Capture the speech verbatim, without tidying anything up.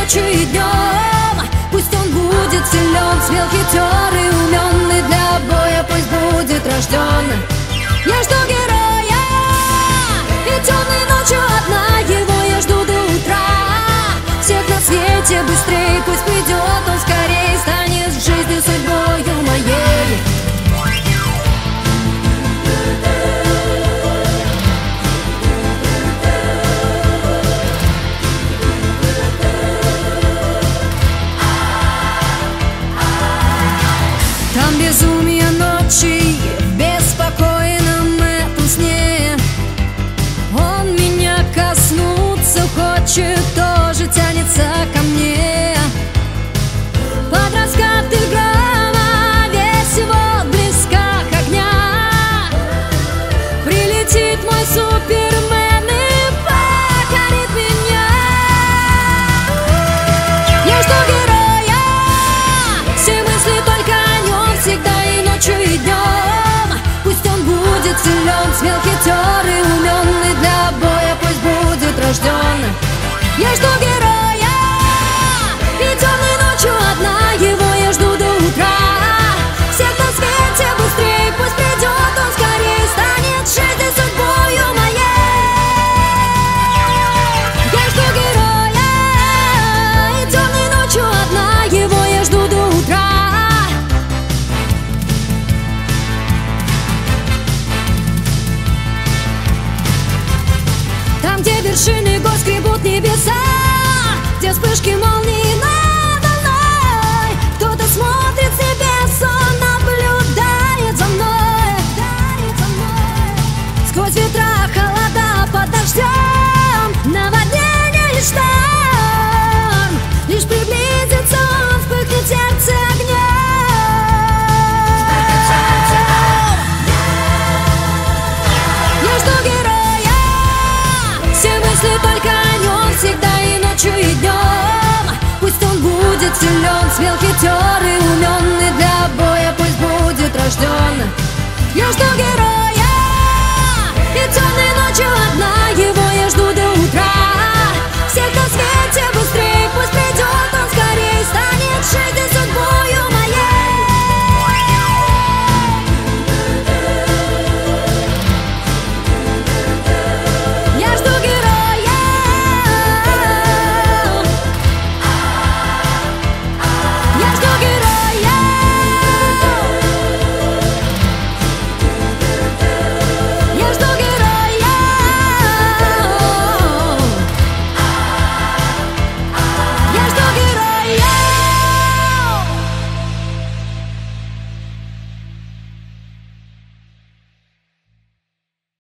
ночью и днем. Пусть он будет силен, смел, хитер и умен, и для боя пусть будет рожден. Я жду героя, и темной ночью одна его я жду до утра. Всех на свете быстрее, пусть придет он скорее, станет в жизни судьбою моей. Там безумие ночи, в беспокойном этом сне. Он меня коснуться хочет, тоже тянется ко мне. Под раскаты грома весь его в блесках огня прилетит мой супермен и покорит меня. Я жду героя, все мысли только о нем, всегда и ночью и днем. Пусть он будет силен, смел, хитер и умен, и для боя пусть будет рожден. Я жду героя.